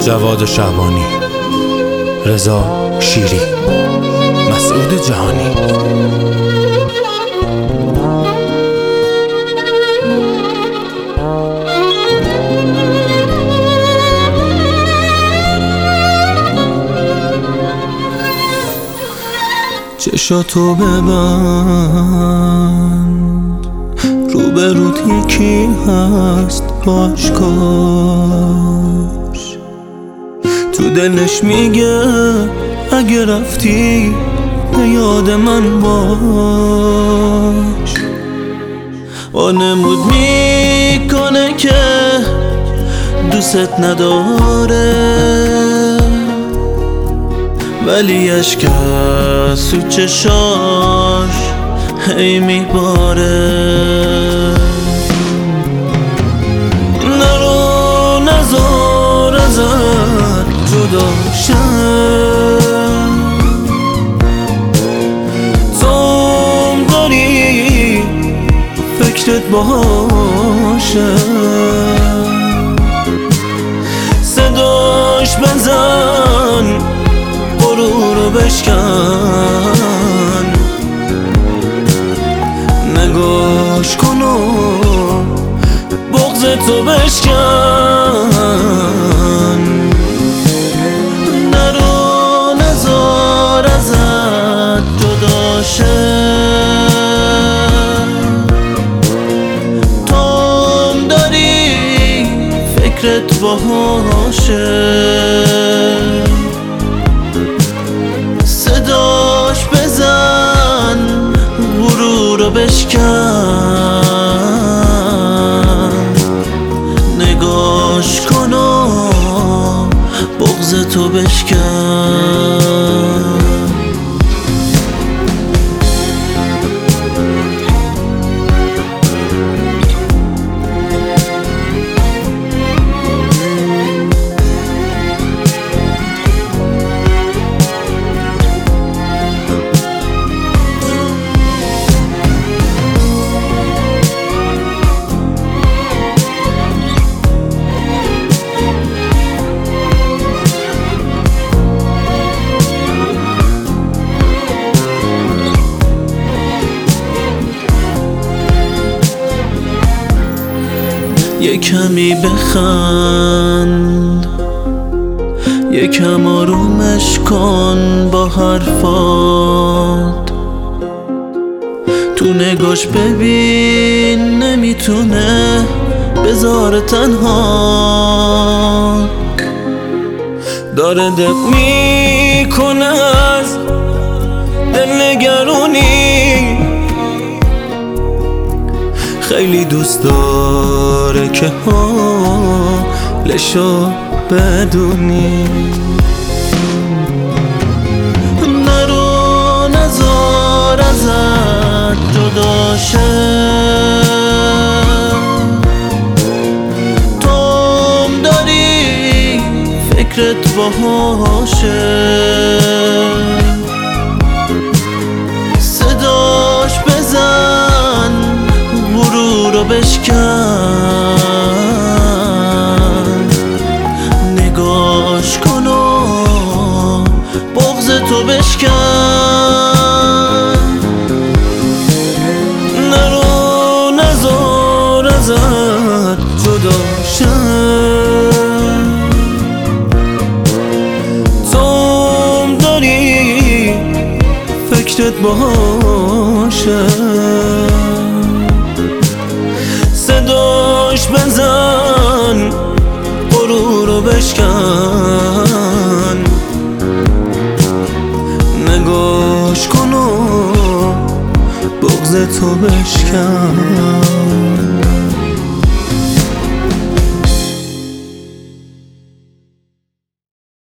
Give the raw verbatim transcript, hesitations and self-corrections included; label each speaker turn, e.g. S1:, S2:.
S1: جواد شعبانی، رضا شیری، مسعود جهانی. چشاتو ببند، روبروت یکی هست باشکاش، تو دلش میگه اگه رفتی به یاد من باش. وانمود میکنه که دوست نداره، ولی اشک از تو چشاش هی میباره. نرو نزار ازت جدا شم، توم داری فکرت باشه، صداش بزن غرور رو بشکن، نگاش کن و بغض تو بشکن. نرو نزار ازت جدا شه، توم داری فکرت باشه، صداش بزن غرور رو بشکن، نگاش کن و بغض تو بشکن. یه کمی بخند، یکم آرومش کن با حرفات، تو نگاش ببین نمیتونه بذاره تنها، داره دق میکنه از دلنگرونی، خیلی دوست داره که حالشو بدونی. نرو نزار ازت جدا شه، توم داری فکرت باشه، صداش بزن غرور رو بشکن، نگاش کن و بغض تو بشکن. نرو نزار ازت جدا شم، توم داری فکرت باشه، صداش بزن غرور رو بشکن، نگاش کن و بغض تو بشکن.